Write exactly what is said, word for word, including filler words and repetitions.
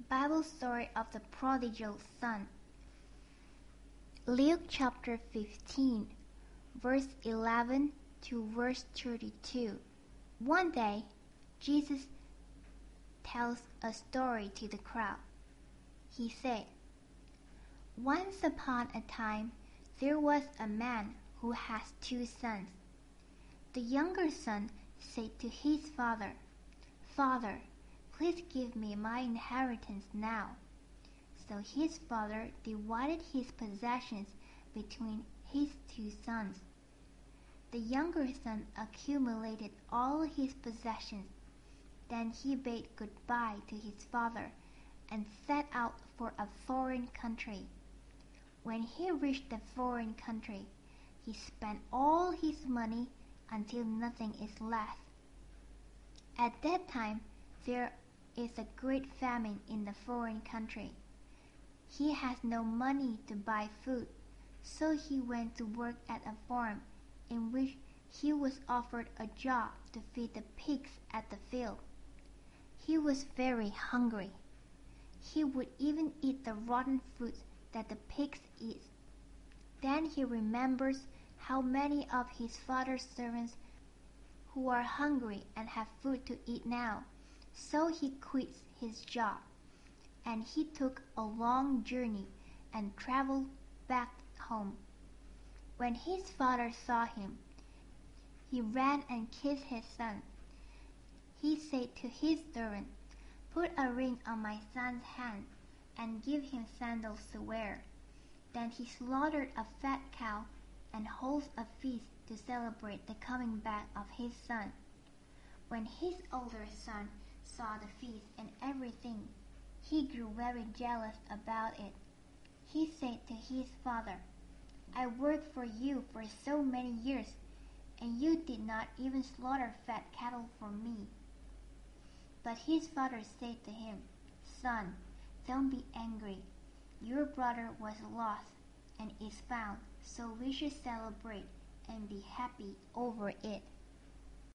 Bible story of the prodigal son. Luke chapter fifteen, verse eleven to verse thirty-two. One day, Jesus tells a story to the crowd. He said, "Once upon a time, there was a man who has two sons. The younger son said to his father, 'Father, please give me my inheritance now.' So his father divided his possessions between his two sons. The younger son accumulated all his possessions. Then he bade goodbye to his father and set out for a foreign country. When he reached the foreign country, he spent all his money until nothing is left. At that time, there is a great famine in the foreign country. He has no money to buy food, so he went to work at a farm in which he was offered a job to feed the pigs at the field. He was very hungry. He would even eat the rotten fruits that the pigs eat. Then he remembers how many of his father's servants who are hungry and have food to eat now. So he quits his job, and he took a long journey and traveled back home. When his father saw him, he ran and kissed his son. He said to his servant, 'Put a ring on my son's hand and give him sandals to wear.' Then he slaughtered a fat cow and holds a feast to celebrate the coming back of his son. When his older son saw the feast and everything, he grew very jealous about it. He said to his father, 'I worked for you for so many years, and you did not even slaughter fat cattle for me.' But his father said to him, 'Son, don't be angry. Your brother was lost and is found, so we should celebrate and be happy over it.'"